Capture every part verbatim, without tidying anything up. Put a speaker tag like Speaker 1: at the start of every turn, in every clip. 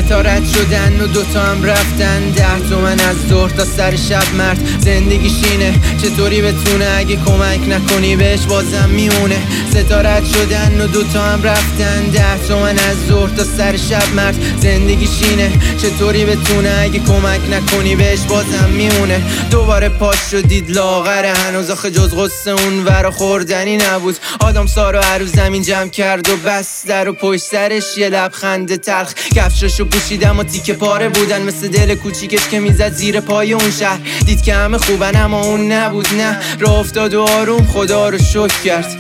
Speaker 1: ستارت شدن و دوتا هم رفتن. ده تومن از ظهر تا سر شب مرد زندگیش اینه، چطوری بتونه اگه کمک نکنی بهش بازم میمونه. ستارت شدن و دوتا هم رفتن. ده تومن از ظهر تا سر شب مرد زندگیش اینه، چطوری بتونه اگه کمک نکنی بهش بازم میمونه. دوباره پاش شدید لاغره، هنوز آخه جز غصه اون ورا خوردنی نبود. آدم سارو هر زمین جمع کرد و بس در و پشت سرش یه لبخند تلخ. کفشاشو پوشیدم و تیکه پاره بودن، مثل دل کوچیکش که میزد زیر پای اون شهر. دید که همه خوبن اما اون نبود، نه راه افتاد و آروم خدا رو شکر کرد.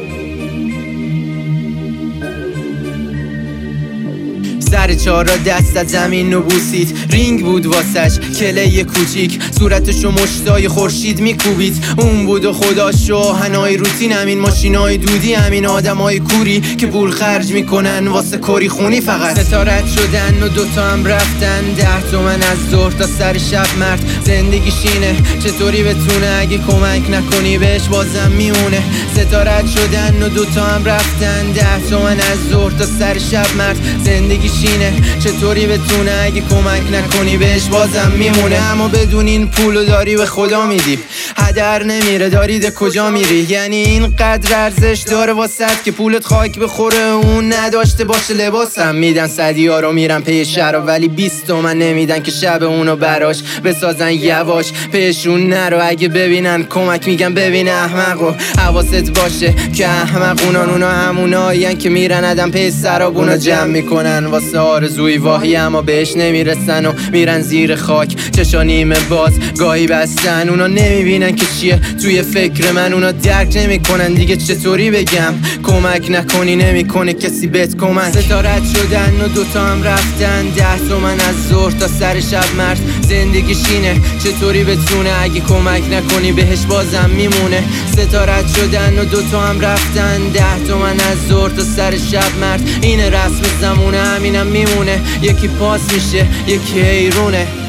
Speaker 1: سر چهارا دست از زمین رو بوسید، رینگ بود واسش کله کوچیک، صورتشو مشتای خورشید میکوبید. اون بود و خداشو آهنای روتین، همین ماشینای دودی، همین آدمای کوری که پول خرج میکنن واسه کاری خونی فقط. ستارت شدن و دوتا هم رفتن. ده تومن از ظهر تا سر شب مرد زندگیش اینه، چطوری بتونه اگه کمک نکنی بهش بازم میمونه. ستارت شدن و دوتا هم رفتن. ده تومن از ظهر تا سر شب مرد زندگیش اینه، چطوری بتونه اگه کمک نکنی بهش بازم میمونه. اما بدون این پولو داری به خدا میدی، هدر نمیره دارید کجا میری. یعنی اینقدر ارزش داره واسط که پولت خاک بخوره اون نداشته باشه. لباسم میدن صدی ها رو میرن پی شراب، ولی بیست تومن نمیدن که شب اونو براش بسازن یواش. پیشون نرو اگه ببینن کمک میگن ببین احمق و حواست باشه که احمق اونان اونا همونایین که میرن ادم پی سراب اونا جمع میکنن واسه آرزوی واهی اما بهش نمیرسن و میرن زیر خاک. چشا نیمه باز گاهی بستن، اونا نمیبینن که چیه توی فکر من. اونا درک نمیکنن دیگه چطوری بگم کمک نکنی نمیکنه کسی بهت کمک. ستارت شدن و دوتا هم رفتن. ده تومن از ظهر تا سر شب مرد زندگیش اینه، چطوری بتونه اگه کمک نکنی بهش بازم میمونه. ستارت شدن و دوتا هم رفتن. ده تومن از ظهر تا سر شب مرد اینه رسم زمونه، همینم میمونه. یکی پاس میشه یکی حیرونه.